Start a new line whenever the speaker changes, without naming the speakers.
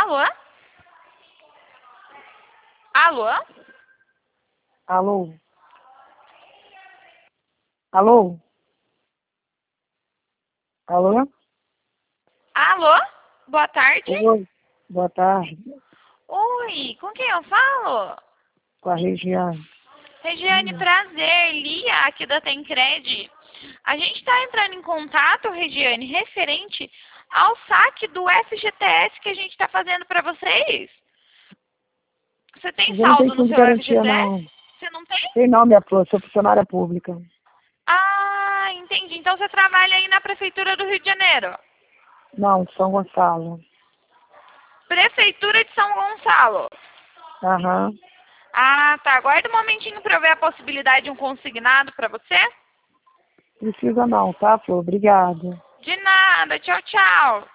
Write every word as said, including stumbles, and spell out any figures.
Alô? Alô?
Alô? Alô? Alô?
Alô? Boa tarde.
Oi. Boa tarde.
Oi, com quem eu falo?
Com a Regiane.
Regiane, prazer. Lia, aqui da Tencred. A gente está entrando em contato, Regiane, referente ao saque do F G T S que a gente está fazendo para vocês. Você tem
Mas eu não tenho
saldo no
fundo de
seu
garantia,
F G T S?
não.
Você não tem?
Tem não, minha flor. Sou funcionária pública.
Ah, entendi. Então você trabalha aí na Prefeitura do Rio de Janeiro.
Não, São Gonçalo.
Prefeitura de São Gonçalo.
Aham.
Ah, tá. Aguarda um momentinho para eu ver a possibilidade de um consignado para você.
Precisa não, tá, flor? Obrigada.
De nada. Tchau, tchau.